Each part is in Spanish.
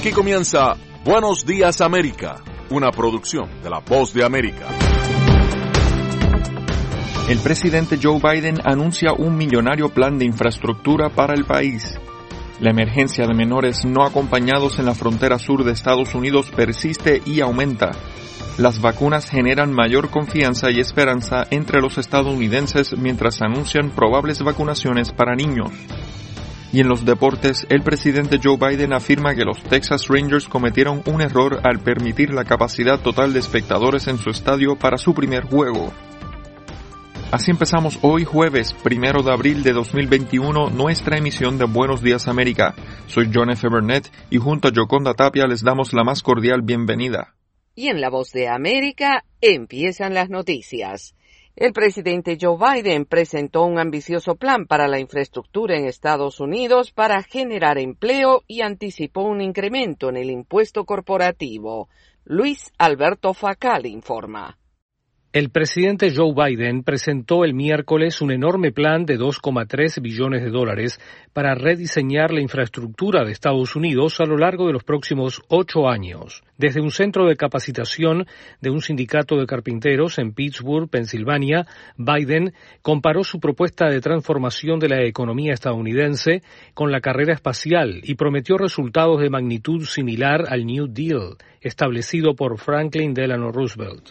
Aquí comienza Buenos Días América, una producción de La Voz de América. El presidente Joe Biden anuncia un millonario plan de infraestructura para el país. La emergencia de menores no acompañados en la frontera sur de Estados Unidos persiste y aumenta. Las vacunas generan mayor confianza y esperanza entre los estadounidenses mientras anuncian probables vacunaciones para niños. Y en los deportes, el presidente Joe Biden afirma que los Texas Rangers cometieron un error al permitir la capacidad total de espectadores en su estadio para su primer juego. Así empezamos hoy jueves, 1 de abril de 2021, nuestra emisión de Buenos Días América. Soy John F. Burnett y junto a Yoconda Tapia les damos la más cordial bienvenida. Y en La Voz de América empiezan las noticias. El presidente Joe Biden presentó un ambicioso plan para la infraestructura en Estados Unidos para generar empleo y anticipó un incremento en el impuesto corporativo. Luis Alberto Facal informa. El presidente Joe Biden presentó el miércoles un enorme plan de $2,3 billones para rediseñar la infraestructura de Estados Unidos a lo largo de los próximos 8 años. Desde un centro de capacitación de un sindicato de carpinteros en Pittsburgh, Pensilvania, Biden comparó su propuesta de transformación de la economía estadounidense con la carrera espacial y prometió resultados de magnitud similar al New Deal, establecido por Franklin Delano Roosevelt.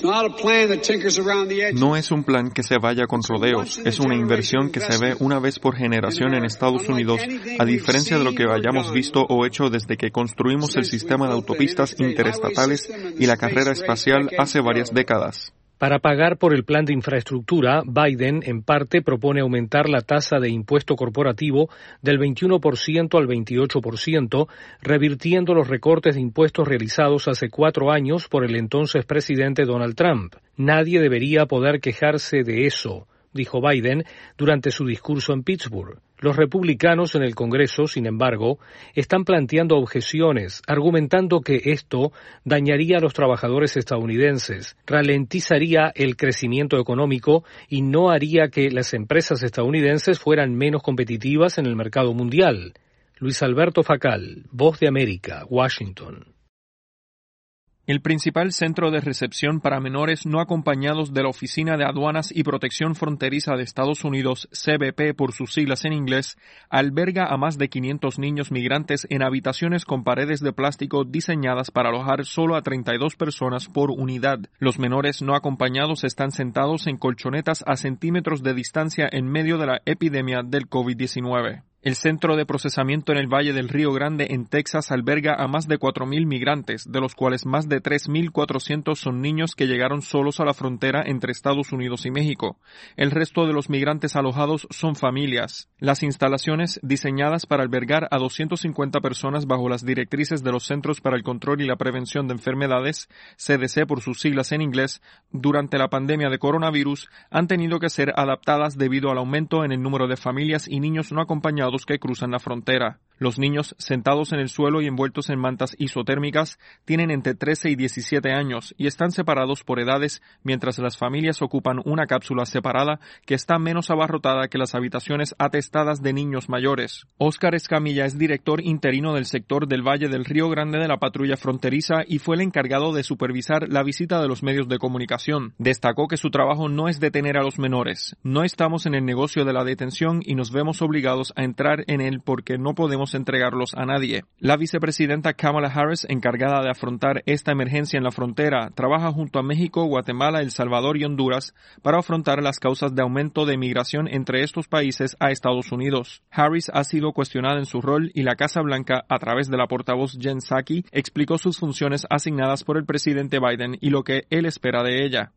No es un plan que se vaya con rodeos, es una inversión que se ve una vez por generación en Estados Unidos, a diferencia de lo que hayamos visto o hecho desde que construimos el sistema de autopistas interestatales y la carrera espacial hace varias décadas. Para pagar por el plan de infraestructura, Biden, en parte, propone aumentar la tasa de impuesto corporativo del 21% al 28%, revirtiendo los recortes de impuestos realizados hace 4 años por el entonces presidente Donald Trump. Nadie debería poder quejarse de eso, dijo Biden durante su discurso en Pittsburgh. Los republicanos en el Congreso, sin embargo, están planteando objeciones, argumentando que esto dañaría a los trabajadores estadounidenses, ralentizaría el crecimiento económico y no haría que las empresas estadounidenses fueran menos competitivas en el mercado mundial. Luis Alberto Facal, Voz de América, Washington. El principal centro de recepción para menores no acompañados de la Oficina de Aduanas y Protección Fronteriza de Estados Unidos, CBP por sus siglas en inglés, alberga a más de 500 niños migrantes en habitaciones con paredes de plástico diseñadas para alojar solo a 32 personas por unidad. Los menores no acompañados están sentados en colchonetas a centímetros de distancia en medio de la epidemia del COVID-19. El centro de procesamiento en el Valle del Río Grande, en Texas, alberga a más de 4,000 migrantes, de los cuales más de 3,400 son niños que llegaron solos a la frontera entre Estados Unidos y México. El resto de los migrantes alojados son familias. Las instalaciones, diseñadas para albergar a 250 personas bajo las directrices de los Centros para el Control y la Prevención de Enfermedades, CDC por sus siglas en inglés, durante la pandemia de coronavirus, han tenido que ser adaptadas debido al aumento en el número de familias y niños no acompañados que cruzan la frontera. Los niños, sentados en el suelo y envueltos en mantas isotérmicas, tienen entre 13 y 17 años y están separados por edades, mientras las familias ocupan una cápsula separada que está menos abarrotada que las habitaciones atestadas de niños mayores. Óscar Escamilla es director interino del sector del Valle del Río Grande de la Patrulla Fronteriza y fue el encargado de supervisar la visita de los medios de comunicación. Destacó que su trabajo no es detener a los menores. No estamos en el negocio de la detención y nos vemos obligados a entrar en él porque no podemos entregarlos a nadie. La vicepresidenta Kamala Harris, encargada de afrontar esta emergencia en la frontera, trabaja junto a México, Guatemala, El Salvador y Honduras para afrontar las causas de aumento de migración entre estos países a Estados Unidos. Harris ha sido cuestionada en su rol y la Casa Blanca, a través de la portavoz Jen Psaki, explicó sus funciones asignadas por el presidente Biden y lo que él espera de ella.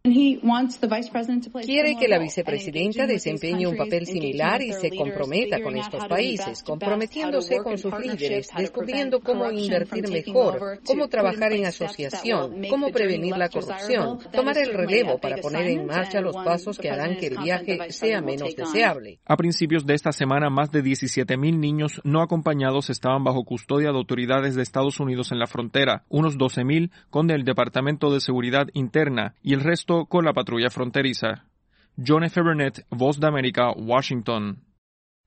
Quiere que la vicepresidenta desempeñe un papel similar y se comprometa con estos países, comprometiéndose con sus líderes, descubriendo cómo invertir mejor, cómo trabajar en asociación, cómo prevenir la corrupción, tomar el relevo para poner en marcha los pasos que harán que el viaje sea menos deseable. A principios de esta semana, más de 17,000 niños no acompañados estaban bajo custodia de autoridades de Estados Unidos en la frontera, unos 12,000 con el Departamento de Seguridad Interna y el resto con la patrulla fronteriza. John F. Burnett, Voz de América, Washington.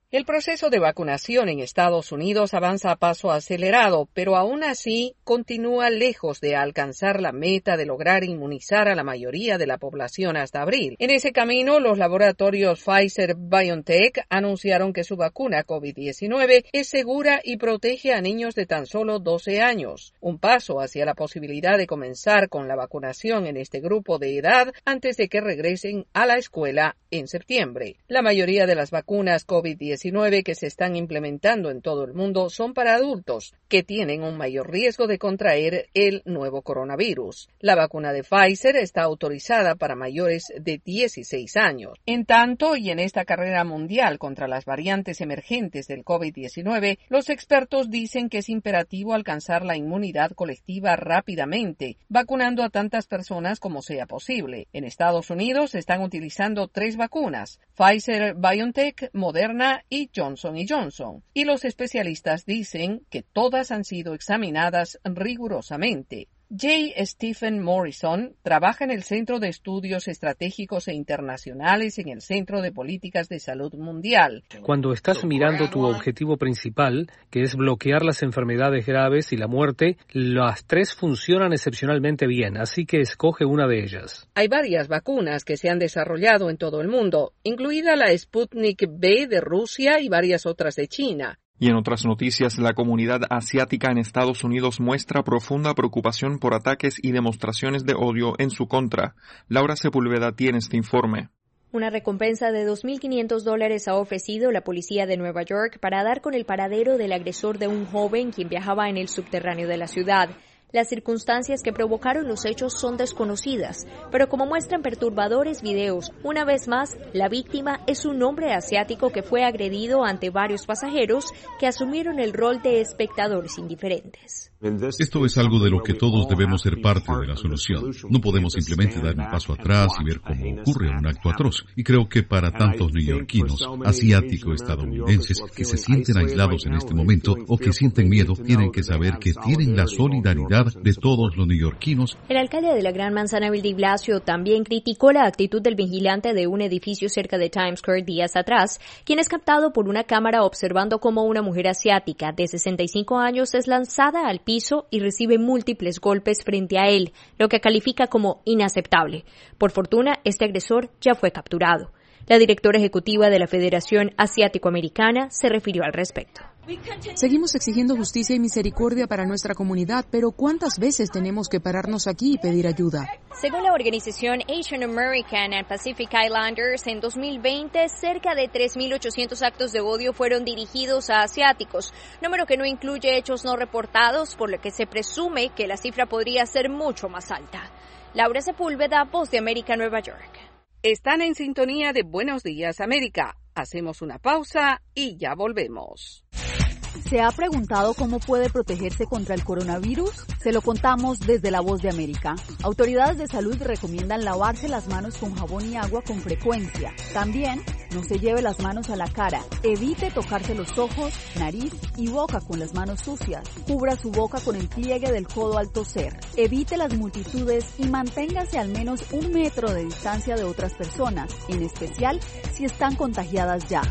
El proceso de vacunación en Estados Unidos avanza a paso acelerado, pero aún así continúa lejos de alcanzar la meta de lograr inmunizar a la mayoría de la población hasta abril. En ese camino, los laboratorios Pfizer-BioNTech anunciaron que su vacuna COVID-19 es segura y protege a niños de tan solo 12 años, un paso hacia la posibilidad de comenzar con la vacunación en este grupo de edad antes de que regresen a la escuela en septiembre. La mayoría de las vacunas COVID-19 que se están implementando en todo el mundo son para adultos que tienen un mayor riesgo de contraer el nuevo coronavirus. La vacuna de Pfizer está autorizada para mayores de 16 años. En tanto, y en esta carrera mundial contra las variantes emergentes del COVID-19, los expertos dicen que es imperativo alcanzar la inmunidad colectiva rápidamente, vacunando a tantas personas como sea posible. En Estados Unidos están utilizando 3 vacunas: Pfizer, BioNTech, Moderna y Johnson & Johnson. Y los especialistas dicen que todas han sido examinadas rigurosamente. J. Stephen Morrison trabaja en el Centro de Estudios Estratégicos e Internacionales en el Centro de Políticas de Salud Mundial. Cuando estás mirando tu objetivo principal, que es bloquear las enfermedades graves y la muerte, las 3 funcionan excepcionalmente bien, así que escoge una de ellas. Hay varias vacunas que se han desarrollado en todo el mundo, incluida la Sputnik V de Rusia y varias otras de China. Y en otras noticias, la comunidad asiática en Estados Unidos muestra profunda preocupación por ataques y demostraciones de odio en su contra. Laura Sepúlveda tiene este informe. Una recompensa de $2.500 ha ofrecido la policía de Nueva York para dar con el paradero del agresor de un joven quien viajaba en el subterráneo de la ciudad. Las circunstancias que provocaron los hechos son desconocidas, pero como muestran perturbadores videos, una vez más, la víctima es un hombre asiático que fue agredido ante varios pasajeros que asumieron el rol de espectadores indiferentes. Esto es algo de lo que todos debemos ser parte de la solución. No podemos simplemente dar un paso atrás y ver cómo ocurre un acto atroz. Y creo que para tantos neoyorquinos, asiáticos, estadounidenses, que se sienten aislados en este momento o que sienten miedo, tienen que saber que tienen la solidaridad de todos los neoyorquinos. El alcalde de la Gran Manzana, Bill de Blasio, también criticó la actitud del vigilante de un edificio cerca de Times Square días atrás, quien es captado por una cámara observando cómo una mujer asiática de 65 años es lanzada al piso y recibe múltiples golpes frente a él, lo que califica como inaceptable. Por fortuna, este agresor ya fue capturado. La directora ejecutiva de la Federación Asiático-Americana se refirió al respecto. Seguimos exigiendo justicia y misericordia para nuestra comunidad, pero ¿cuántas veces tenemos que pararnos aquí y pedir ayuda? Según la organización Asian American and Pacific Islanders, en 2020 cerca de 3.800 actos de odio fueron dirigidos a asiáticos, número que no incluye hechos no reportados, por lo que se presume que la cifra podría ser mucho más alta. Laura Sepúlveda, Voz de América, Nueva York. Están en sintonía de Buenos Días, América. Hacemos una pausa y ya volvemos. ¿Se ha preguntado cómo puede protegerse contra el coronavirus? Se lo contamos desde La Voz de América. Autoridades de salud recomiendan lavarse las manos con jabón y agua con frecuencia. También, no se lleve las manos a la cara. Evite tocarse los ojos, nariz y boca con las manos sucias. Cubra su boca con el pliegue del codo al toser. Evite las multitudes y manténgase al menos 1 metro de distancia de otras personas, en especial si están contagiadas ya.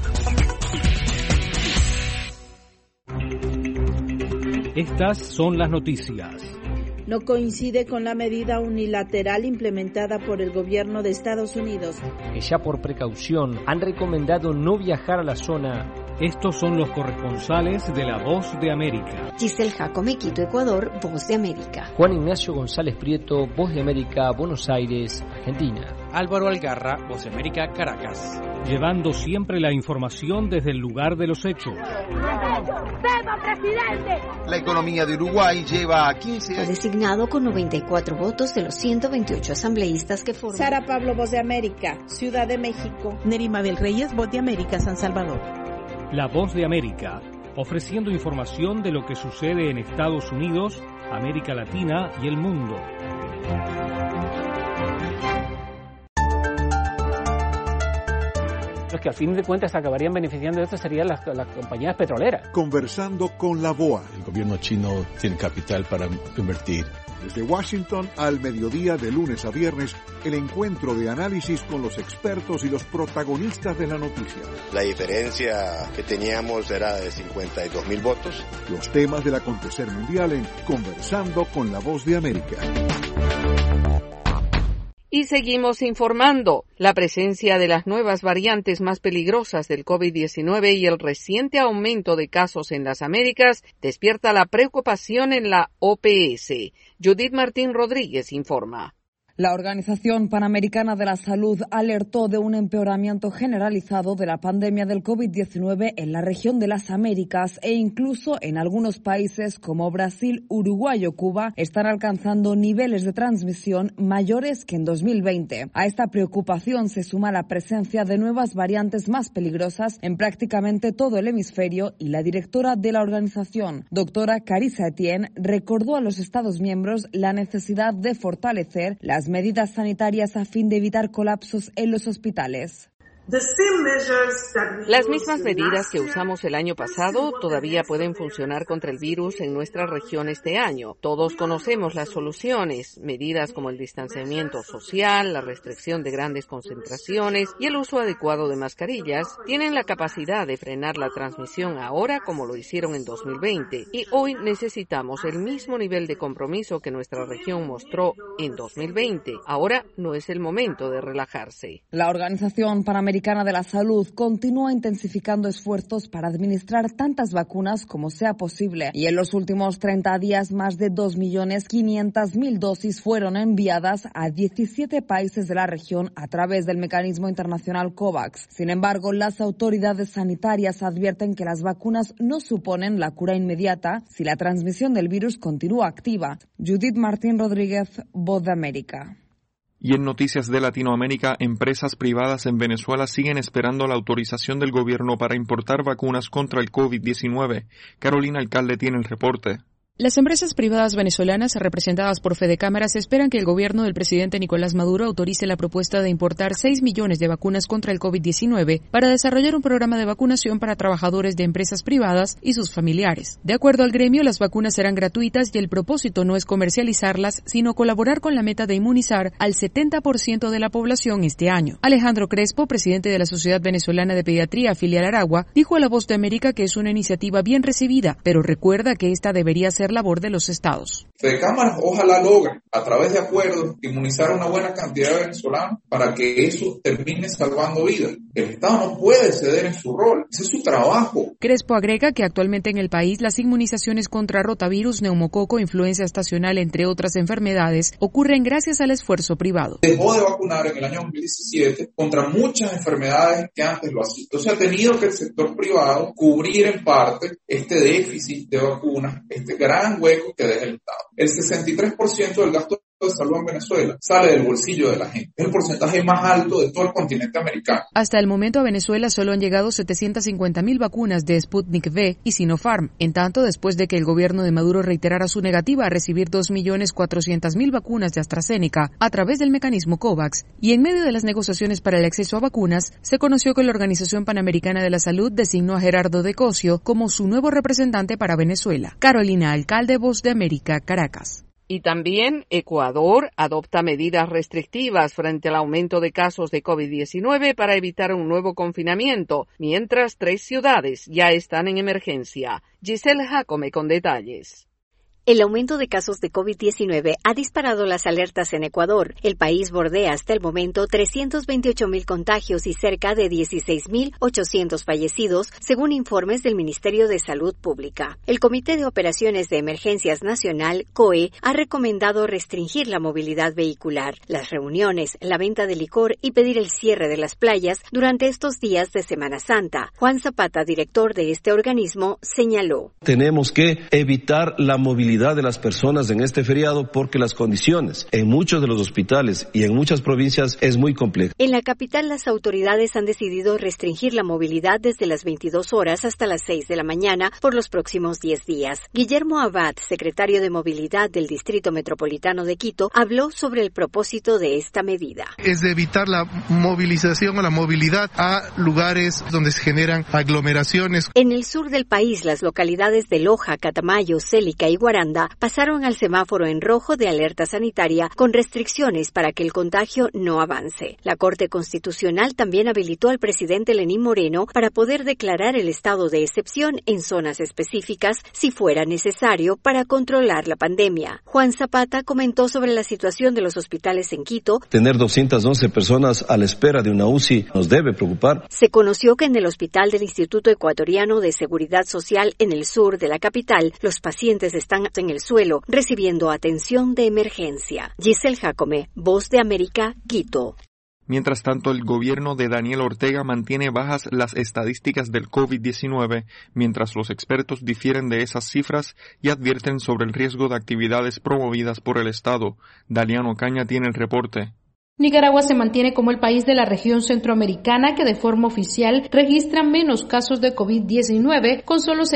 Estas son las noticias. No coincide con la medida unilateral implementada por el gobierno de Estados Unidos. Que ya por precaución han recomendado no viajar a la zona. Estos son los corresponsales de La Voz de América. Giselle Jacome, Quito, Ecuador, Voz de América. Juan Ignacio González Prieto, Voz de América, Buenos Aires, Argentina. Álvaro Algarra, Voz de América, Caracas. Llevando siempre la información desde el lugar de los hechos. ¡Viva, presidente! La economía de Uruguay lleva 15 años. Fue designado con 94 votos de los 128 asambleístas que forman. Sara Pablo, Voz de América, Ciudad de México. Nerima Bel Reyes, Voz de América, San Salvador. La Voz de América, ofreciendo información de lo que sucede en Estados Unidos, América Latina y el mundo. Los que al fin de cuentas acabarían beneficiando de esto serían las compañías petroleras. Conversando con la BOA. El gobierno chino tiene capital para invertir Desde Washington al mediodía de lunes a viernes, el encuentro de análisis con los expertos y los protagonistas de la noticia. La diferencia que teníamos era de 52.000 votos. Los temas del acontecer mundial en Conversando con la Voz de América. Y seguimos informando. La presencia de las nuevas variantes más peligrosas del COVID-19 y el reciente aumento de casos en las Américas despierta la preocupación en la OPS. Judith Martín Rodríguez informa. La Organización Panamericana de la Salud alertó de un empeoramiento generalizado de la pandemia del COVID-19 en la región de las Américas e incluso en algunos países como Brasil, Uruguay o Cuba están alcanzando niveles de transmisión mayores que en 2020. A esta preocupación se suma la presencia de nuevas variantes más peligrosas en prácticamente todo el hemisferio y la directora de la organización, doctora Carissa Etienne, recordó a los Estados miembros la necesidad de fortalecer las medidas sanitarias a fin de evitar colapsos en los hospitales. Las mismas medidas que usamos el año pasado todavía pueden funcionar contra el virus en nuestra región este año. Todos conocemos las soluciones, medidas como el distanciamiento social, la restricción de grandes concentraciones y el uso adecuado de mascarillas, tienen la capacidad de frenar la transmisión ahora como lo hicieron en 2020. Y hoy necesitamos el mismo nivel de compromiso que nuestra región mostró en 2020. Ahora no es el momento de relajarse. La Organización Panamericana de la Salud continúa intensificando esfuerzos para administrar tantas vacunas como sea posible y en los últimos 30 días más de 2.500.000 dosis fueron enviadas a 17 países de la región a través del mecanismo internacional COVAX. Sin embargo, las autoridades sanitarias advierten que las vacunas no suponen la cura inmediata si la transmisión del virus continúa activa. Judith Martín Rodríguez, Voz de América. Y en noticias de Latinoamérica, empresas privadas en Venezuela siguen esperando la autorización del gobierno para importar vacunas contra el COVID-19. Carolina Alcalde tiene el reporte. Las empresas privadas venezolanas representadas por Fedecámaras esperan que el gobierno del presidente Nicolás Maduro autorice la propuesta de importar 6 millones de vacunas contra el COVID-19 para desarrollar un programa de vacunación para trabajadores de empresas privadas y sus familiares. De acuerdo al gremio, las vacunas serán gratuitas y el propósito no es comercializarlas, sino colaborar con la meta de inmunizar al 70% de la población este año. Alejandro Crespo, presidente de la Sociedad Venezolana de Pediatría, filial Aragua, dijo a La Voz de América que es una iniciativa bien recibida, pero recuerda que esta debería ser labor de los estados. Fedecámaras ojalá logre, a través de acuerdos, inmunizar a una buena cantidad de venezolanos para que eso termine salvando vidas. El Estado no puede ceder en su rol, ese es su trabajo. Crespo agrega que actualmente en el país las inmunizaciones contra rotavirus, neumococo, influenza estacional, entre otras enfermedades, ocurren gracias al esfuerzo privado. Dejó de vacunar en el año 2017 contra muchas enfermedades que antes lo hacía. Entonces ha tenido que el sector privado cubrir en parte este déficit de vacunas, este gran hueco que deja el Estado. El 63% del gasto de salud en Venezuela sale del bolsillo de la gente. Es el porcentaje más alto de todo el continente americano. Hasta el momento a Venezuela solo han llegado 750.000 vacunas de Sputnik V y Sinopharm. En tanto, después de que el gobierno de Maduro reiterara su negativa a recibir 2.400.000 vacunas de AstraZeneca a través del mecanismo COVAX, y en medio de las negociaciones para el acceso a vacunas, se conoció que la Organización Panamericana de la Salud designó a Gerardo de Cosio como su nuevo representante para Venezuela. Carolina Alcalde, Voz de América, Caracas. Y también Ecuador adopta medidas restrictivas frente al aumento de casos de COVID-19 para evitar un nuevo confinamiento, mientras 3 ciudades ya están en emergencia. Giselle Jacome con detalles. El aumento de casos de COVID-19 ha disparado las alertas en Ecuador. El país bordea hasta el momento 328.000 contagios y cerca de 16.800 fallecidos, según informes del Ministerio de Salud Pública. El Comité de Operaciones de Emergencias Nacional, COE, ha recomendado restringir la movilidad vehicular, las reuniones, la venta de licor y pedir el cierre de las playas durante estos días de Semana Santa. Juan Zapata, director de este organismo, señaló: tenemos que evitar la movilidad de las personas en este feriado porque las condiciones en muchos de los hospitales y en muchas provincias es muy compleja. En la capital, las autoridades han decidido restringir la movilidad desde las 22 horas hasta las 6 de la mañana por los próximos 10 días. Guillermo Abad, secretario de Movilidad del Distrito Metropolitano de Quito, habló sobre el propósito de esta medida. Es de evitar la movilización o la movilidad a lugares donde se generan aglomeraciones. En el sur del país, las localidades de Loja, Catamayo, Célica y Guaranda Irlanda pasaron al semáforo en rojo de alerta sanitaria con restricciones para que el contagio no avance. La Corte Constitucional también habilitó al presidente Lenín Moreno para poder declarar el estado de excepción en zonas específicas si fuera necesario para controlar la pandemia. Juan Zapata comentó sobre la situación de los hospitales en Quito. Tener 211 personas a la espera de una UCI nos debe preocupar. Se conoció que en el hospital del Instituto Ecuatoriano de Seguridad Social en el sur de la capital, los pacientes están en el suelo recibiendo atención de emergencia. Giselle Jacome, Voz de América, Quito. Mientras tanto, el gobierno de Daniel Ortega mantiene bajas las estadísticas del COVID-19, mientras los expertos difieren de esas cifras y advierten sobre el riesgo de actividades promovidas por el Estado. Daliano Ocaña tiene el reporte. Nicaragua se mantiene como el país de la región centroamericana que de forma oficial registra menos casos de COVID-19, con solo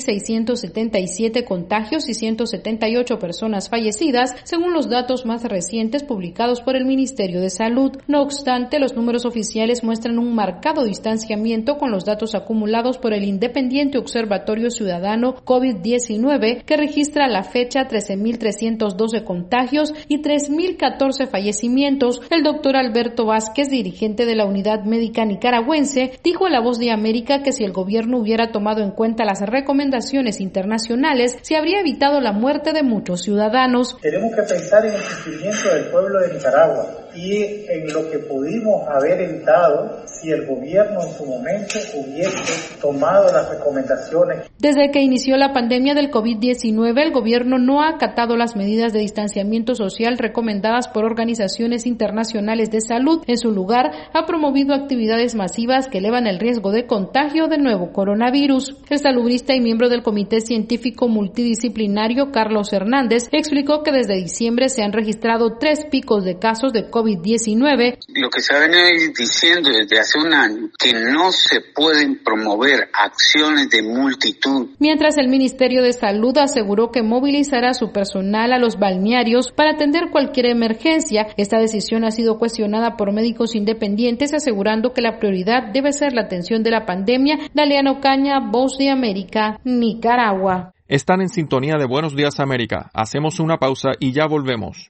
6.677 contagios y 178 personas fallecidas, según los datos más recientes publicados por el Ministerio de Salud. No obstante, los números oficiales muestran un marcado distanciamiento con los datos acumulados por el Independiente Observatorio Ciudadano COVID-19, que registra a la fecha 13.312 contagios y 3.014 fallecimientos. El doctor Alberto Vázquez, dirigente de la Unidad Médica Nicaragüense, dijo a La Voz de América que si el gobierno hubiera tomado en cuenta las recomendaciones internacionales, se habría evitado la muerte de muchos ciudadanos. Tenemos que pensar en el sufrimiento del pueblo de Nicaragua y en lo que pudimos haber evitado si el gobierno en su momento hubiese tomado las recomendaciones. Desde que inició la pandemia del COVID-19, el gobierno no ha acatado las medidas de distanciamiento social recomendadas por organizaciones internacionales de salud. En su lugar, ha promovido actividades masivas que elevan el riesgo de contagio del nuevo coronavirus. El salubrista y miembro del Comité Científico Multidisciplinario, Carlos Hernández, explicó que desde diciembre se han registrado 3 picos de casos de COVID-19. Lo que se ha venido diciendo desde hace un año, que no se pueden promover acciones de multitud. Mientras el Ministerio de Salud aseguró que movilizará su personal a los balnearios para atender cualquier emergencia. Esta decisión ha sido cuestionada por médicos independientes, asegurando que la prioridad debe ser la atención de la pandemia. Daliano Ocaña, Voz de América, Nicaragua. Están en sintonía de Buenos Días América. Hacemos una pausa y ya volvemos.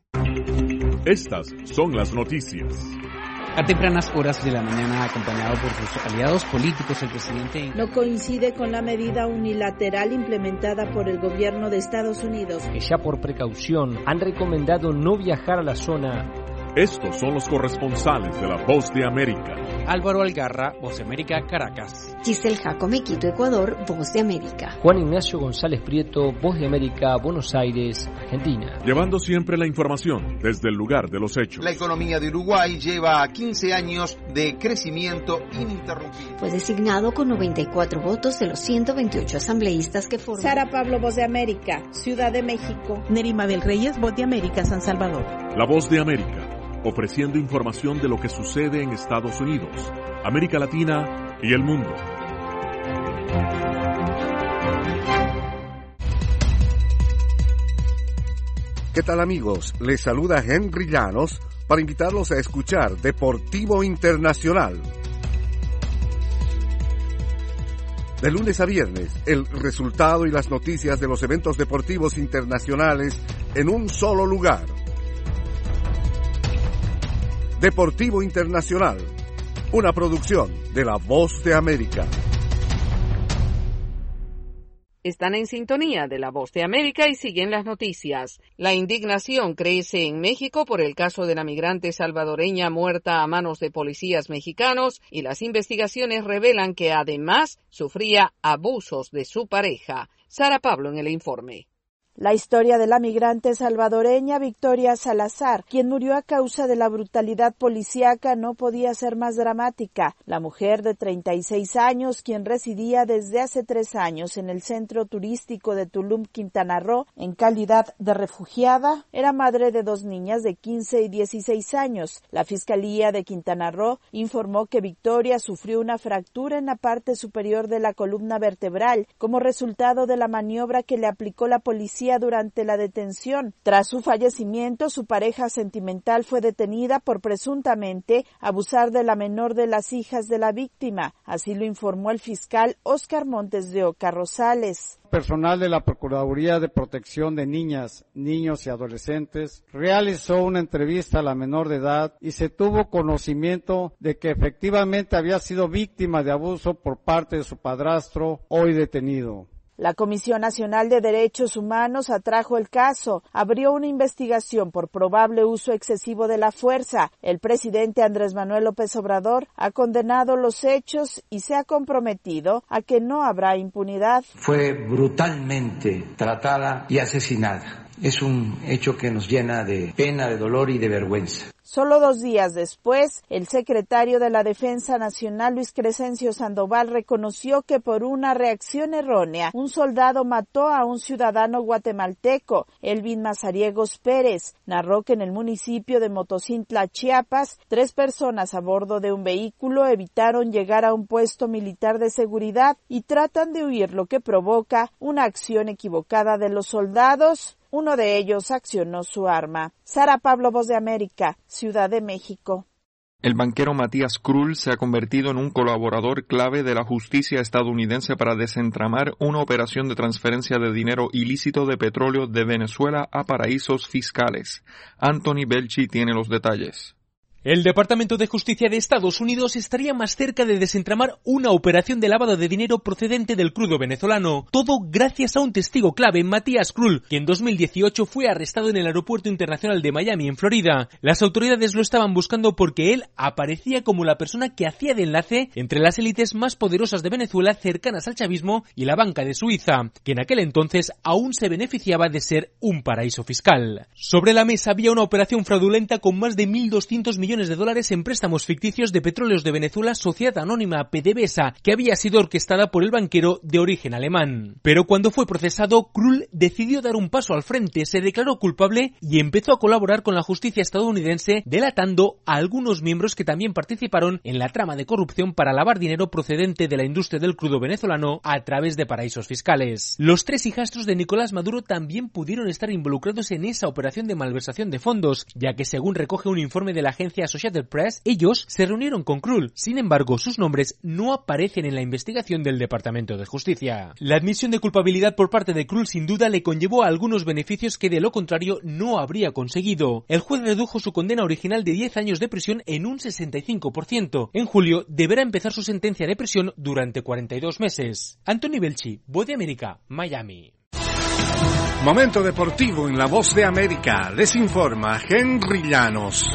Estas son las noticias. A tempranas horas de la mañana, acompañado por sus aliados políticos, el presidente no coincide con la medida unilateral implementada por el gobierno de Estados Unidos, que ya por precaución han recomendado no viajar a la zona. Estos son los corresponsales de La Voz de América. Álvaro Algarra, Voz de América, Caracas. Giselle Jacome, Quito, Ecuador, Voz de América. Juan Ignacio González Prieto, Voz de América, Buenos Aires, Argentina. Llevando siempre la información desde el lugar de los hechos. La economía de Uruguay lleva 15 años de crecimiento ininterrumpido. Fue designado con 94 votos de los 128 asambleístas que forman. Sara Pablo, Voz de América, Ciudad de México. Nerima del Reyes, Voz de América, San Salvador. La Voz de América, ofreciendo información de lo que sucede en Estados Unidos, América Latina y el mundo. ¿Qué tal, amigos? Les saluda Henry Llanos para invitarlos a escuchar Deportivo Internacional. De lunes a viernes, el resultado y las noticias de los eventos deportivos internacionales en un solo lugar. Deportivo Internacional, una producción de La Voz de América. Están en sintonía de La Voz de América y siguen las noticias. La indignación crece en México por el caso de la migrante salvadoreña muerta a manos de policías mexicanos y las investigaciones revelan que además sufría abusos de su pareja. Sara Pablo en el informe. La historia de la migrante salvadoreña Victoria Salazar, quien murió a causa de la brutalidad policíaca, no podía ser más dramática. La mujer de 36 años, quien residía desde hace 3 años en el centro turístico de Tulum, Quintana Roo, en calidad de refugiada, era madre de 2 niñas de 15 y 16 años. La Fiscalía de Quintana Roo informó que Victoria sufrió una fractura en la parte superior de la columna vertebral como resultado de la maniobra que le aplicó la policía policía durante la detención. Tras su fallecimiento, su pareja sentimental fue detenida por presuntamente abusar de la menor de las hijas de la víctima. Así lo informó el fiscal Óscar Montes de Oca Rosales. Personal de la Procuraduría de Protección de Niñas, Niños y Adolescentes realizó una entrevista a la menor de edad y se tuvo conocimiento de que efectivamente había sido víctima de abuso por parte de su padrastro, hoy detenido. La Comisión Nacional de Derechos Humanos atrajo el caso, abrió una investigación por probable uso excesivo de la fuerza. El presidente Andrés Manuel López Obrador ha condenado los hechos y se ha comprometido a que no habrá impunidad. Fue brutalmente tratada y asesinada. Es un hecho que nos llena de pena, de dolor y de vergüenza. Solo 2 días después, el secretario de la Defensa Nacional, Luis Crescencio Sandoval, reconoció que por una reacción errónea, un soldado mató a un ciudadano guatemalteco, Elvin Mazariegos Pérez. Narró que en el municipio de Motocintla, Chiapas, 3 personas a bordo de un vehículo evitaron llegar a un puesto militar de seguridad y tratan de huir, lo que provoca una acción equivocada de los soldados. Uno de ellos accionó su arma. Sara Pablo, Voz de América, Ciudad de México. El banquero Matías Krull se ha convertido en un colaborador clave de la justicia estadounidense para desentramar una operación de transferencia de dinero ilícito de petróleo de Venezuela a paraísos fiscales. Anthony Belchi tiene los detalles. El Departamento de Justicia de Estados Unidos estaría más cerca de desentramar una operación de lavado de dinero procedente del crudo venezolano. Todo gracias a un testigo clave, Matías Krull, que en 2018 fue arrestado en el Aeropuerto Internacional de Miami, en Florida. Las autoridades lo estaban buscando porque él aparecía como la persona que hacía de enlace entre las élites más poderosas de Venezuela cercanas al chavismo y la banca de Suiza, que en aquel entonces aún se beneficiaba de ser un paraíso fiscal. Sobre la mesa había una operación fraudulenta con más de 1.200 millones de dólares en préstamos ficticios de petróleos de Venezuela, sociedad anónima PDVSA, que había sido orquestada por el banquero de origen alemán. Pero cuando fue procesado, Krull decidió dar un paso al frente, se declaró culpable y empezó a colaborar con la justicia estadounidense, delatando a algunos miembros que también participaron en la trama de corrupción para lavar dinero procedente de la industria del crudo venezolano a través de paraísos fiscales. Los 3 hijastros de Nicolás Maduro también pudieron estar involucrados en esa operación de malversación de fondos, ya que según recoge un informe de la agencia Associated Press, ellos se reunieron con Krull. Sin embargo, sus nombres no aparecen en la investigación del Departamento de Justicia. La admisión de culpabilidad por parte de Krull sin duda le conllevó a algunos beneficios que de lo contrario no habría conseguido. El juez redujo su condena original de 10 años de prisión en un 65%. En julio deberá empezar su sentencia de prisión durante 42 meses. Anthony Belchi, Voz de América, Miami. Momento deportivo en La Voz de América. Les informa Henry Llanos.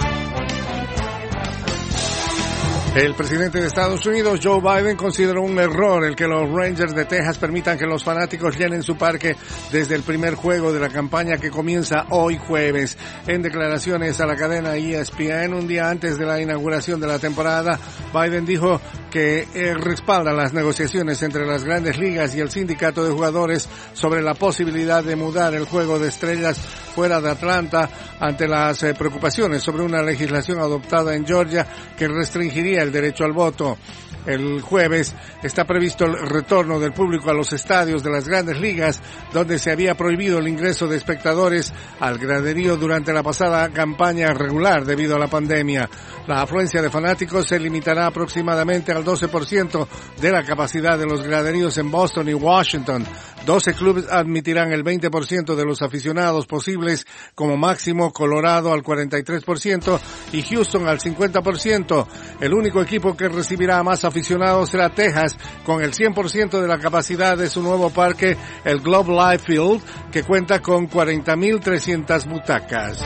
El presidente de Estados Unidos, Joe Biden, consideró un error el que los Rangers de Texas permitan que los fanáticos llenen su parque desde el primer juego de la campaña que comienza hoy jueves. En declaraciones a la cadena ESPN, un día antes de la inauguración de la temporada, Biden dijo que respalda las negociaciones entre las grandes ligas y el sindicato de jugadores sobre la posibilidad de mudar el juego de estrellas fuera de Atlanta ante las preocupaciones sobre una legislación adoptada en Georgia que restringiría el derecho al voto. El jueves está previsto el retorno del público a los estadios de las grandes ligas, donde se había prohibido el ingreso de espectadores al graderío durante la pasada campaña regular debido a la pandemia. La afluencia de fanáticos se limitará aproximadamente al 12% de la capacidad de los graderíos en Boston y Washington. 12 clubes admitirán el 20% de los aficionados posibles como máximo, Colorado al 43% y Houston al 50%. El único equipo que recibirá más aficionados será Texas, con el 100% de la capacidad de su nuevo parque, el Globe Life Field, que cuenta con 40.300 butacas.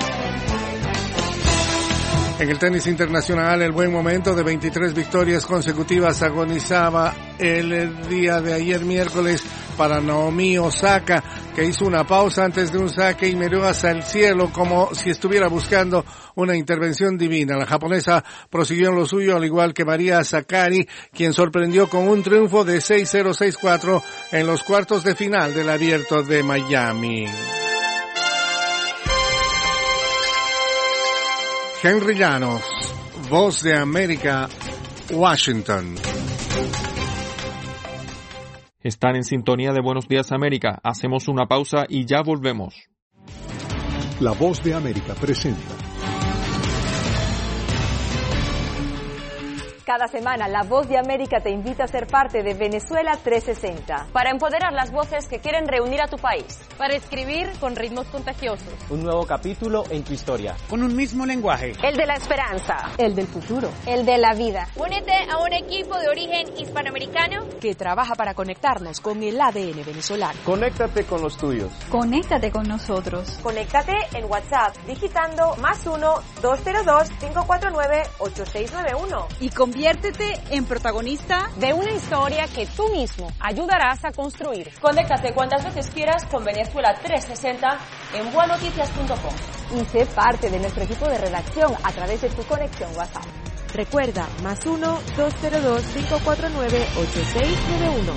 En el tenis internacional, el buen momento de 23 victorias consecutivas agonizaba el día de ayer miércoles para Naomi Osaka, que hizo una pausa antes de un saque y miró hacia el cielo como si estuviera buscando una intervención divina. La japonesa prosiguió en lo suyo, al igual que María Sakkari, quien sorprendió con un triunfo de 6-0, 6-4 en los cuartos de final del Abierto de Miami. Henry Llanos, Voz de América, Washington. Están en sintonía de Buenos Días América. Hacemos una pausa y ya volvemos. La Voz de América presenta. Cada semana, La Voz de América te invita a ser parte de Venezuela 360. Para empoderar las voces que quieren reunir a tu país. Para escribir con ritmos contagiosos. Un nuevo capítulo en tu historia. Con un mismo lenguaje. El de la esperanza. El del futuro. El de la vida. Únete a un equipo de origen hispanoamericano que trabaja para conectarnos con el ADN venezolano. Conéctate con los tuyos. Conéctate con nosotros. Conéctate en WhatsApp digitando +1-202-549-8691. Y conviértete en protagonista de una historia que tú mismo ayudarás a construir. Conéctate cuantas veces quieras con Venezuela 360 en buenoticias.com. Y sé parte de nuestro equipo de redacción a través de tu conexión WhatsApp. Recuerda, +1-202-549-8691.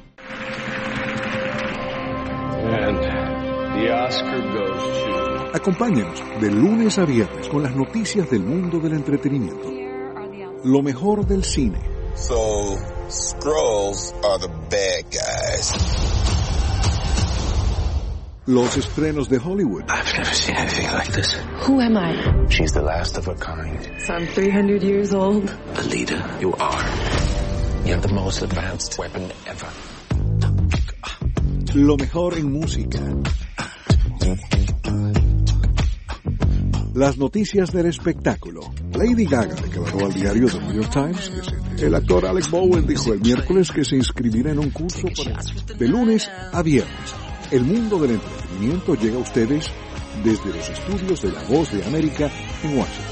And the Oscar goes to... Acompáñanos de lunes a viernes con las noticias del mundo del entretenimiento. Lo mejor del cine. So, Skrulls are the bad guys. Los estrenos de Hollywood. I've never seen anything like this. Who am I? She's the last of her kind. So I'm 300 years old. Alita, you are. You have the most advanced weapon ever. Lo mejor en música. Las noticias del espectáculo. Lady Gaga declaró al diario The New York Times que el actor Alec Bowen dijo el miércoles que se inscribirá en un curso de lunes a viernes. El mundo del entretenimiento llega a ustedes desde los estudios de La Voz de América en Washington.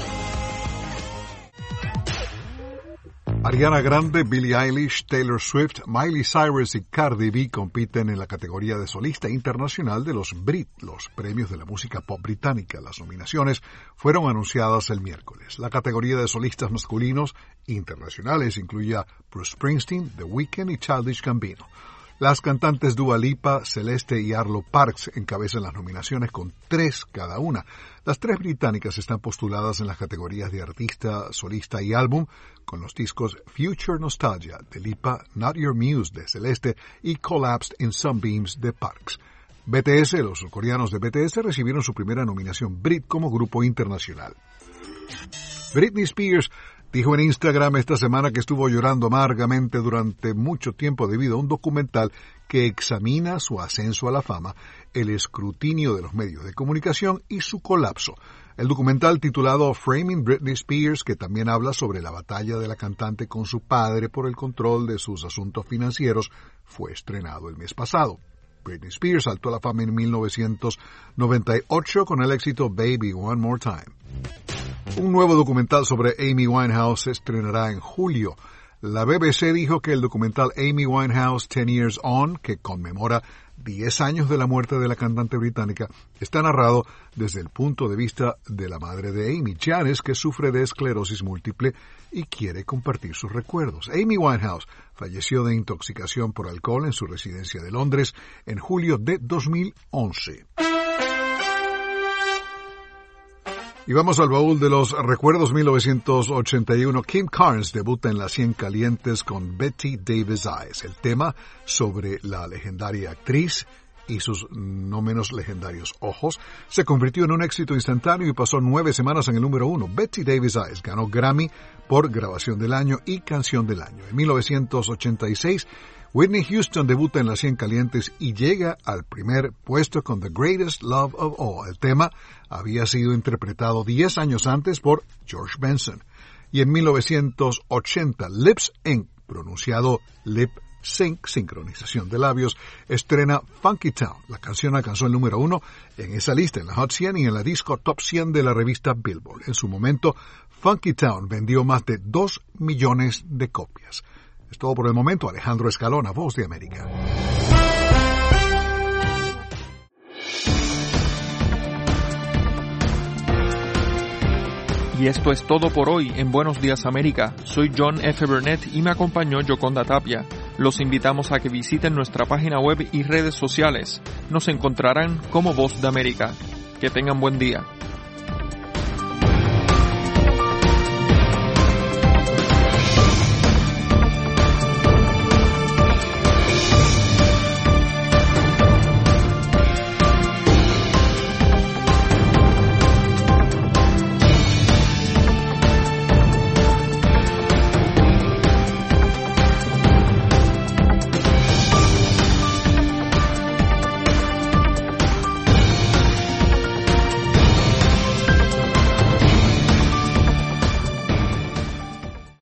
Ariana Grande, Billie Eilish, Taylor Swift, Miley Cyrus y Cardi B compiten en la categoría de solista internacional de los BRIT, los premios de la música pop británica. Las nominaciones fueron anunciadas el miércoles. La categoría de solistas masculinos internacionales incluye a Bruce Springsteen, The Weeknd y Childish Gambino. Las cantantes Dua Lipa, Celeste y Arlo Parks encabezan las nominaciones con 3 cada una. Las 3 británicas están postuladas en las categorías de artista, solista y álbum, con los discos Future Nostalgia de Lipa, Not Your Muse de Celeste y Collapsed in Sunbeams de Parks. BTS, los surcoreanos de BTS, recibieron su primera nominación Brit como grupo internacional. Britney Spears dijo en Instagram esta semana que estuvo llorando amargamente durante mucho tiempo debido a un documental que examina su ascenso a la fama, el escrutinio de los medios de comunicación y su colapso. El documental titulado Framing Britney Spears, que también habla sobre la batalla de la cantante con su padre por el control de sus asuntos financieros, fue estrenado el mes pasado. Britney Spears saltó a la fama en 1998 con el éxito Baby One More Time. Un nuevo documental sobre Amy Winehouse se estrenará en julio. La BBC dijo que el documental Amy Winehouse 10 Years On, que conmemora 10 años de la muerte de la cantante británica, está narrado desde el punto de vista de la madre de Amy, Janice, que sufre de esclerosis múltiple y quiere compartir sus recuerdos. Amy Winehouse falleció de intoxicación por alcohol en su residencia de Londres en julio de 2011. Y vamos al baúl de los recuerdos. 1981, Kim Carnes debuta en Las 100 Calientes con Betty Davis Eyes, el tema sobre la legendaria actriz y sus no menos legendarios ojos, se convirtió en un éxito instantáneo y pasó 9 semanas en el número 1. Betty Davis Eyes ganó Grammy por Grabación del Año y Canción del Año. En 1986, Whitney Houston debuta en Las 100 Calientes y llega al primer puesto con The Greatest Love of All. El tema había sido interpretado 10 años antes por George Benson. Y en 1980, Lips Inc., pronunciado Lip Sync, sincronización de labios, estrena Funky Town. La canción alcanzó el número 1 en esa lista, en la Hot 100 y en la disco Top 100 de la revista Billboard. En su momento, Funky Town vendió más de 2 millones de copias. Es todo por el momento. Alejandro Escalona, Voz de América. Y esto es todo por hoy en Buenos Días América. Soy John F. Burnett y me acompañó Yoconda Tapia. Los invitamos a que visiten nuestra página web y redes sociales. Nos encontrarán como Voz de América. Que tengan buen día.